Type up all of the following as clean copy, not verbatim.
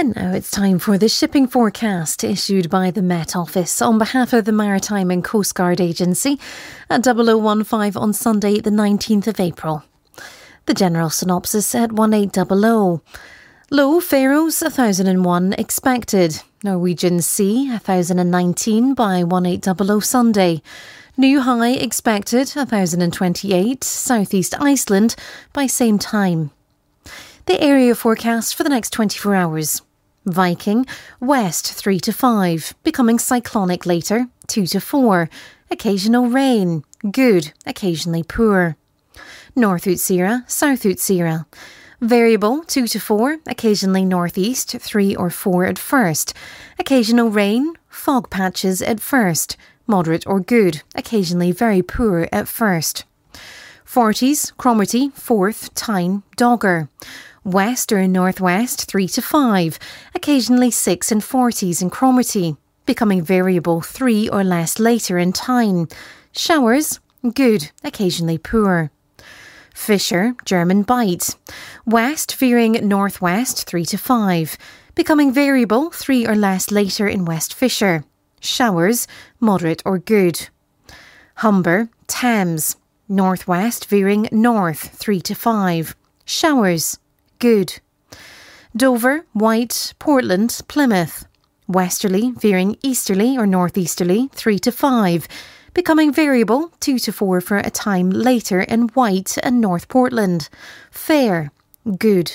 And now it's time for the shipping forecast issued by the Met Office on behalf of the Maritime and Coast Guard Agency at 0015 on Sunday the 19th of April. The general synopsis at 1800. Low Faroes 1001 expected. Norwegian Sea 1019 by 1800 Sunday. New high expected 1028 Southeast Iceland by same time. The area forecast for the next 24 hours. Viking, west 3 to 5, becoming cyclonic later, 2 to 4. Occasional rain, good, occasionally poor. North Utsira, South Utsira. Variable 2 to 4, occasionally northeast 3 or 4 at first. Occasional rain, fog patches at first. Moderate or good, occasionally very poor at first. 40s, Cromarty, 4th, Tyne, Dogger. West or northwest 3 to 5, occasionally 6 and 40s in Cromarty, becoming variable 3 or less later in Tyne. Showers, good, occasionally poor. Fisher, German Bight. West veering northwest 3 to 5, becoming variable 3 or less later in West Fisher. Showers, moderate or good. Humber, Thames. Northwest veering north 3 to 5. Showers, good. Dover, White, Portland, Plymouth. Westerly veering easterly or northeasterly 3 to 5, becoming variable 2 to 4 for a time later in White and North Portland. Fair, good.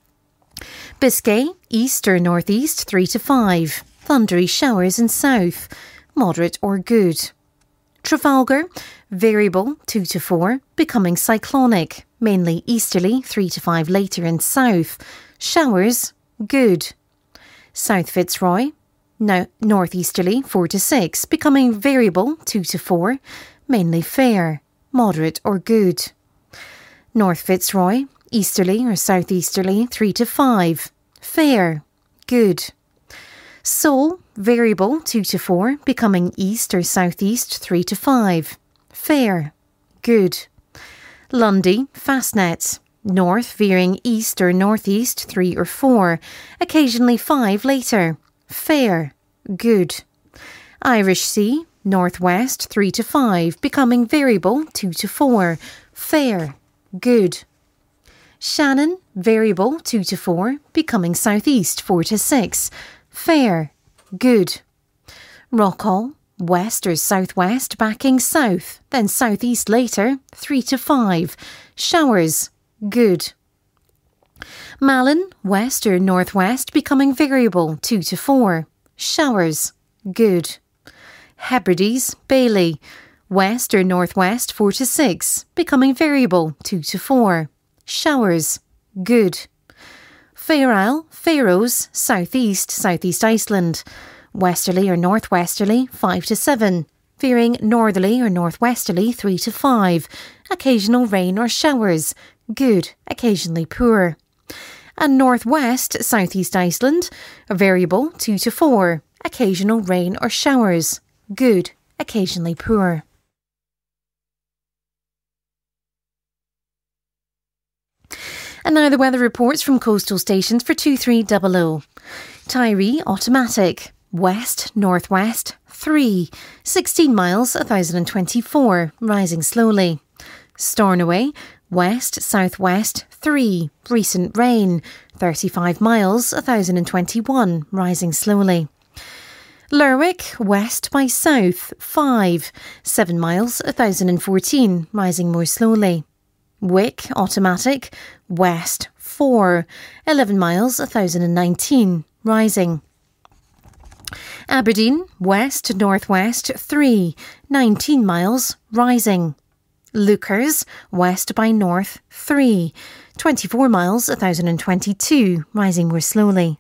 Biscay, east or northeast 3 to 5. Thundery showers in south, moderate or good. Trafalgar, variable 2 to 4, becoming cyclonic, mainly easterly 3 to 5 later in south. Showers, good. South Fitzroy, now northeasterly 4 to 6, becoming variable 2 to 4, mainly fair, moderate or good. North Fitzroy, easterly or southeasterly 3 to 5, fair, good. Seoul, variable 2 to 4, becoming east or southeast 3 to 5, fair, good. Lundy, Fastnet, north veering east or northeast 3 or 4, occasionally 5 later, fair, good. Irish Sea, northwest 3 to 5, becoming variable 2 to 4, fair, good. Shannon, variable 2 to 4, becoming southeast 4 to 6, fair, good. Rockall, west or southwest backing south, then southeast later 3 to 5, showers, good. Malin, west or northwest becoming variable 2 to 4, showers, good. Hebrides, Bailey, west or northwest 4 to 6, becoming variable 2 to 4, showers, good. Fair Isle, Faroes, southeast, southeast Iceland, westerly or northwesterly 5 to 7, veering northerly or northwesterly 3 to 5, occasional rain or showers, good, occasionally poor. And northwest, southeast Iceland, variable 2 to 4, occasional rain or showers, good, occasionally poor. And now the weather reports from coastal stations for 2300. Tiree, automatic. West, northwest, 3. 16 miles, 1024, rising slowly. Stornoway, west, southwest, 3. Recent rain, 35 miles, 1021, rising slowly. Lerwick, west by south, 5. 7 miles, 1014, rising more slowly. Wick, automatic, west, 4. 11 miles, 1019, rising. Aberdeen, west, northwest, 3. 19 miles, rising. Leuchars, west by north, 3. 24 miles, 1022, rising more slowly.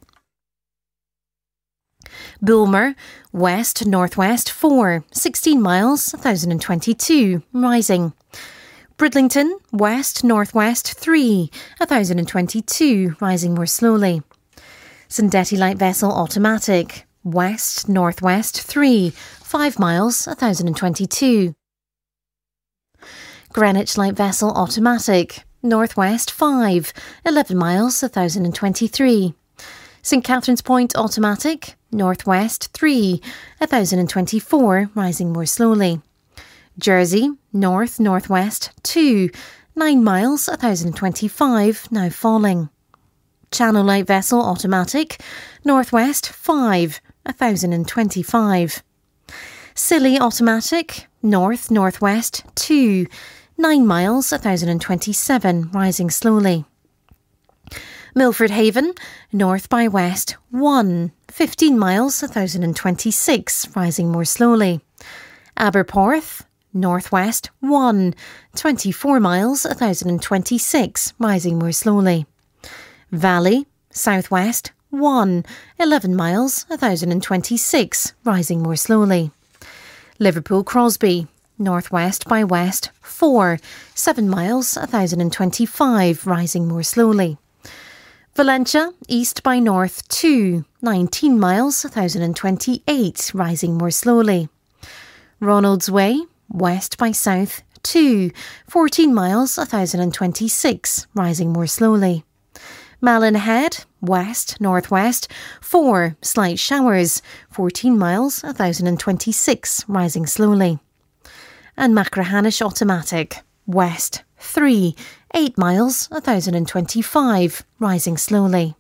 Bulmer, west, northwest, 4. 16 miles, 1022, rising. Bridlington, west, northwest, 3. 1022, rising more slowly. Sandeti light vessel automatic, west, northwest, 3. 5 miles, 1022. Greenwich light vessel automatic, northwest, 5. 11 miles, 1023. St Catherine's Point automatic, northwest 3, 1024, rising more slowly. Jersey, north-northwest 2, 9 miles, 1025, now falling. Channel Light Vessel automatic, northwest 5, 1025. Scilly automatic, north-northwest 2, 9 miles, 1027, rising slowly. Milford Haven, north by west 1, 15 miles, 1026, rising more slowly. Aberporth, northwest 1, 24 miles, 1026, rising more slowly. Valley, southwest 1, 11 miles, 1026, rising more slowly. Liverpool Crosby, northwest by west 4, 7 miles, 1025, rising more slowly. Valentia, east by north 2, 19 miles, 1028, rising more slowly. Ronalds Way, west by south 2, 14 miles, 1026, rising more slowly. Malin Head, west-northwest 4, slight showers, 14 miles, 1026, rising slowly. And Machrihanish automatic, west 3, 8 miles, 1025, rising slowly.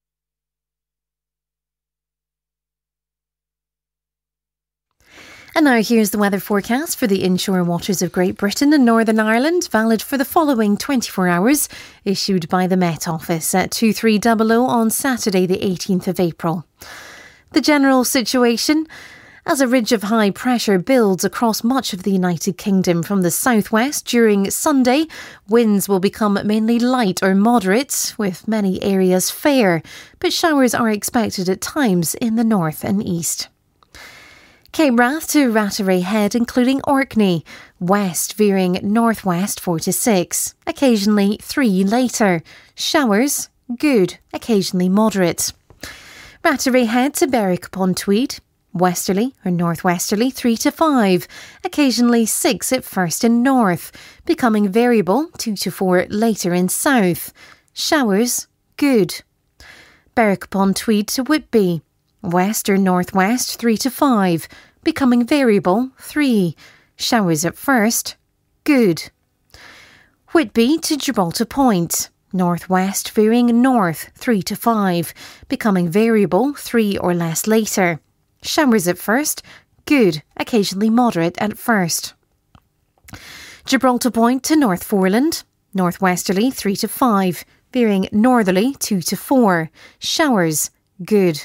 And now here's the weather forecast for the inshore waters of Great Britain and Northern Ireland, valid for the following 24 hours, issued by the Met Office at 2300 on Saturday the 18th of April. The general situation: as a ridge of high pressure builds across much of the United Kingdom from the southwest during Sunday, winds will become mainly light or moderate, with many areas fair, but showers are expected at times in the north and east. Cape Wrath to Ratteray Head, including Orkney, west veering northwest 4 to 6, occasionally 3 later. Showers, good, occasionally moderate. Ratteray Head to Berwick-upon-Tweed, westerly or northwesterly 3 to 5, occasionally 6 at first in north, becoming variable 2 to 4 later in south. Showers, good. Berwick-upon-Tweed to Whitby, west or northwest 3 to 5, becoming variable 3. Showers at first, good. Whitby to Gibraltar Point, northwest veering north 3 to 5, becoming variable 3 or less later. Showers at first, good, occasionally moderate at first. Gibraltar Point to North Foreland, northwesterly 3 to 5, veering northerly 2 to 4. Showers, good.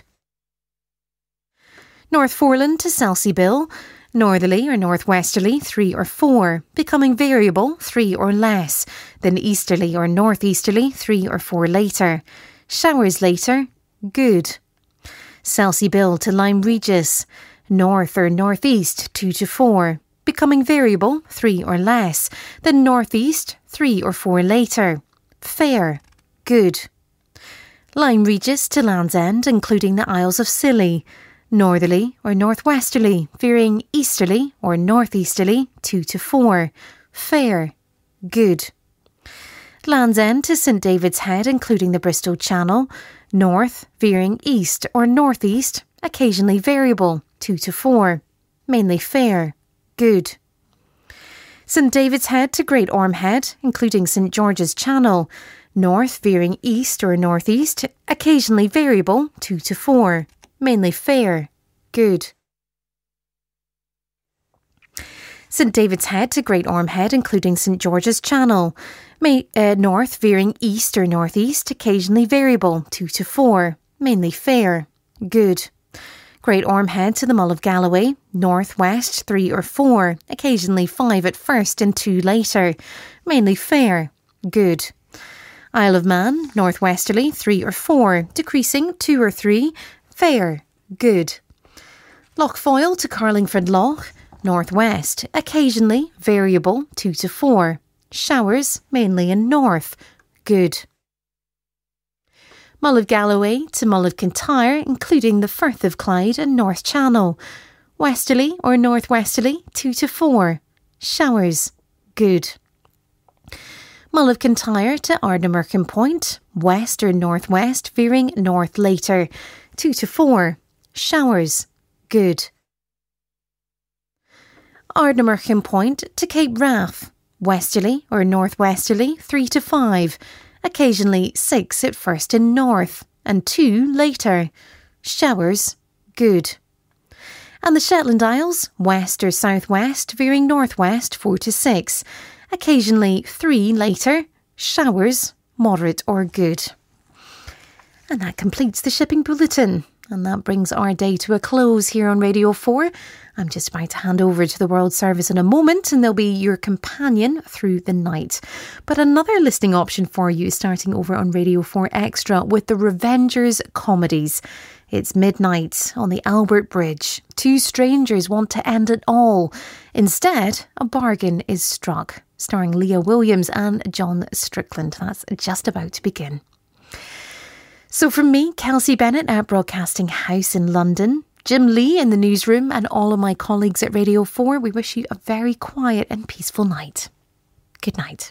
North Foreland to Selseybill, northerly or northwesterly 3 or 4, becoming variable 3 or less, then easterly or northeasterly 3 or 4 later. Showers later, good. Selseybill to Lyme Regis, north or northeast 2 to 4, becoming variable 3 or less, then northeast 3 or 4 later. Fair, good. Lyme Regis to Land's End, including the Isles of Scilly, northerly or northwesterly, veering easterly or northeasterly 2 to 4. Fair, good. Land's End to St David's Head, including the Bristol Channel, north, veering east or northeast, occasionally variable 2 to 4. Mainly fair, good. St David's Head to Great Orme Head, including St George's Channel, north, veering east or northeast, occasionally variable 2 to 4. Mainly fair, good. St David's Head to Great Orme Head, including St George's Channel, north veering east or northeast, occasionally variable 2 to 4. Mainly fair, good. Great Orme Head to the Mull of Galloway, northwest 3 or 4, occasionally 5 at first and 2 later. Mainly fair, good. Isle of Man, northwesterly 3 or 4, decreasing 2 or 3. Fair, good. Loch Foyle to Carlingford Loch, northwest, occasionally variable 2 to 4. Showers mainly in north, good. Mull of Galloway to Mull of Kintyre, including the Firth of Clyde and North Channel, westerly or northwesterly 2 to 4. Showers, good. Mull of Kintyre to Ardnamurchan Point, west or northwest, veering north later. 2 to 4. Showers, good. Ardnamurchan Point to Cape Wrath, westerly or northwesterly, 3 to 5. Occasionally 6 at first in north, and 2 later. Showers, good. And the Shetland Isles, west or southwest, veering northwest, 4 to 6. Occasionally 3 later. Showers, moderate or good. And that completes the shipping bulletin. And that brings our day to a close here on Radio 4. I'm just about to hand over to the World Service in a moment, and they'll be your companion through the night. But another listening option for you is starting over on Radio 4 Extra with the Revengers comedies. It's midnight on the Albert Bridge. 2 strangers want to end it all. Instead, a bargain is struck. Starring Leah Williams and John Strickland. That's just about to begin. So from me, Kelsey Bennett at Broadcasting House in London, Jim Lee in the newsroom, and all of my colleagues at Radio 4, we wish you a very quiet and peaceful night. Good night.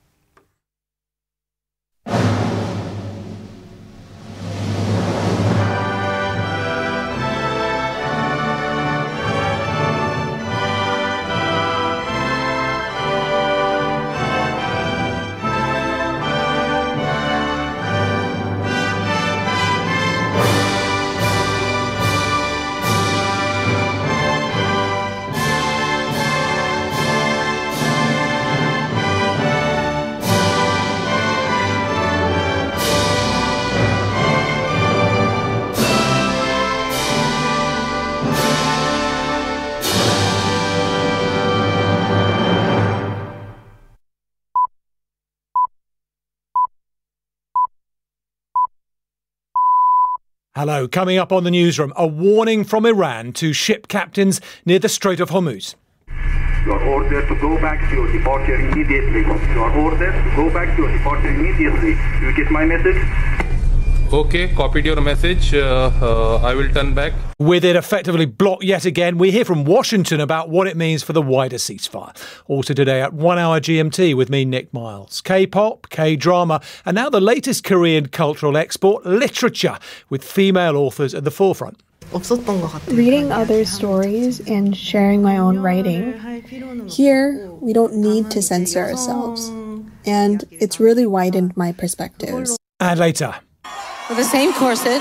Hello, coming up on the newsroom, a warning from Iran to ship captains near the Strait of Hormuz. You are ordered to go back to your departure immediately. You are ordered to go back to your departure immediately. Do you get my message? Okay, copied your message. I will turn back. With it effectively blocked yet again, we hear from Washington about what it means for the wider ceasefire. Also today at 1 hour GMT with me, Nick Miles. K-pop, K-drama, and now the latest Korean cultural export, literature, with female authors at the forefront. Reading others' stories and sharing my own writing. Here, we don't need to censor ourselves. And it's really widened my perspectives. And later. With the same corset,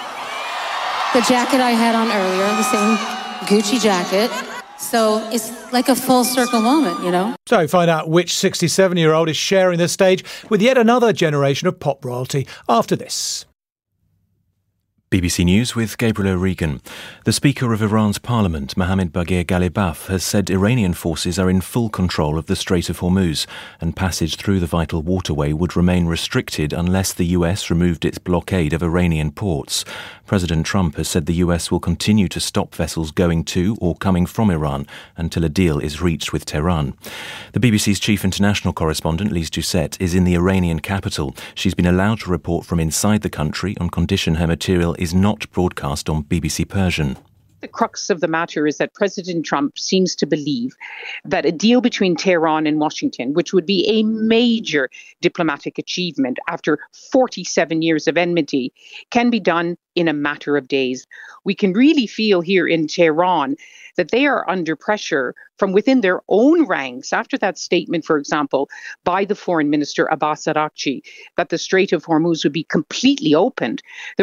the jacket I had on earlier, the same Gucci jacket. So it's like a full circle moment, you know? So find out which 67-year-old is sharing the stage with yet another generation of pop royalty after this. BBC News with Gabriel O'Regan. The Speaker of Iran's Parliament, Mohammad Bagher Ghalibaf, has said Iranian forces are in full control of the Strait of Hormuz, and passage through the vital waterway would remain restricted unless the US removed its blockade of Iranian ports. President Trump has said the US will continue to stop vessels going to or coming from Iran until a deal is reached with Tehran. The BBC's chief international correspondent, Lise Doucette, is in the Iranian capital. She's been allowed to report from inside the country on condition her material is not broadcast on BBC Persian. The crux of the matter is that President Trump seems to believe that a deal between Tehran and Washington, which would be a major diplomatic achievement after 47 years of enmity, can be done in a matter of days. We can really feel here in Tehran that they are under pressure from within their own ranks after that statement, for example, by the Foreign Minister Abbas Araghchi, that the Strait of Hormuz would be completely opened. There